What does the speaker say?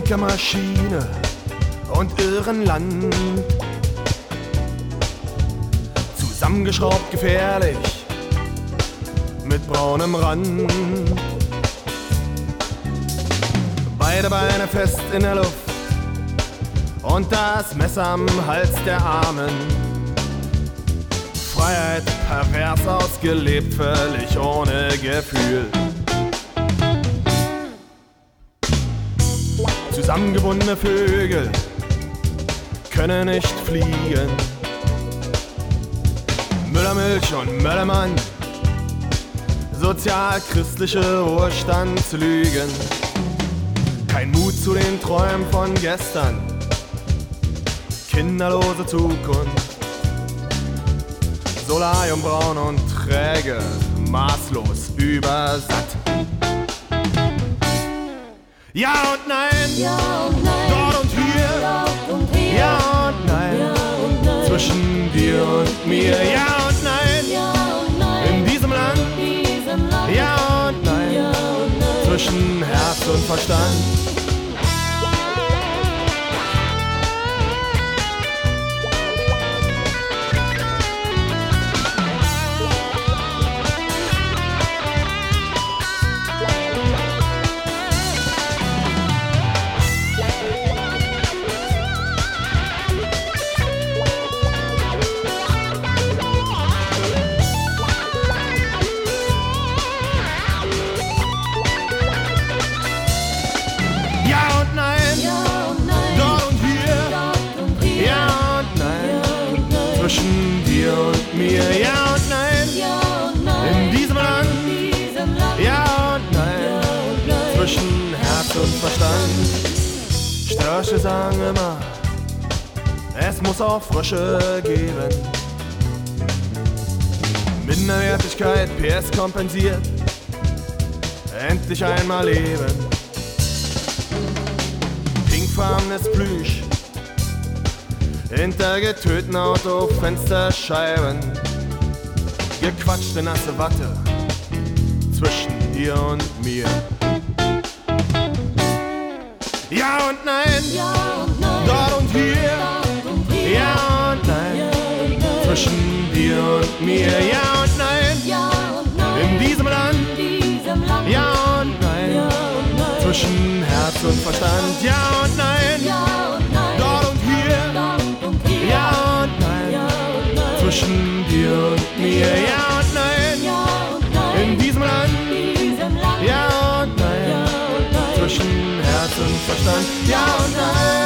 Stickermaschine und Irrenland. Zusammengeschraubt gefährlich mit braunem Rand. Beide Beine fest in der Luft und das Messer am Hals der Armen. Freiheit pervers ausgelebt, völlig ohne Gefühl. Zusammengebundene Vögel können nicht fliegen. Müllermilch und Möllermann, sozialchristliche Urstandslügen. Kein Mut zu den Träumen von gestern, kinderlose Zukunft. Solariumbraun und träge, maßlos übersatt. Ja und nein, Ja und nein, dort und hier, dort und hier, ja und nein, ja und nein, zwischen dir und mir, ja und nein, ja und nein, in diesem Land, ja und nein, ja und nein, zwischen Herz und Verstand. Ja und nein, ja und nein, dort und hier, dort und hier, ja und nein, ja und nein, zwischen dir und mir, ja und nein, ja und nein, in diesem Land, diesem Land, ja und nein, ja und nein, zwischen Herz und Verstand. Störche sagen immer, es muss auch Frösche geben. Minderwertigkeit, PS kompensiert, endlich einmal leben. Pinkfarbenes Plüsch, hinter getöteten Autofensterscheiben, gequatschte nasse Watte zwischen dir und mir. Ja und nein, ja und nein, dort und hier, dort und hier, ja und nein, ja und nein, zwischen dir und mir, ja und nein, ja und nein, in diesem Land, diesem Land, ja und nein, ja und nein, zwischen Herz und Verstand, ja und nein, ja und nein, dort und hier, dort und hier, ja und nein, ja und nein, zwischen dir und mir, ja und nein, ja und nein, in diesem Land, diesem Land, ja und nein, ja und nein, zwischen Herz und Verstand, ja und nein.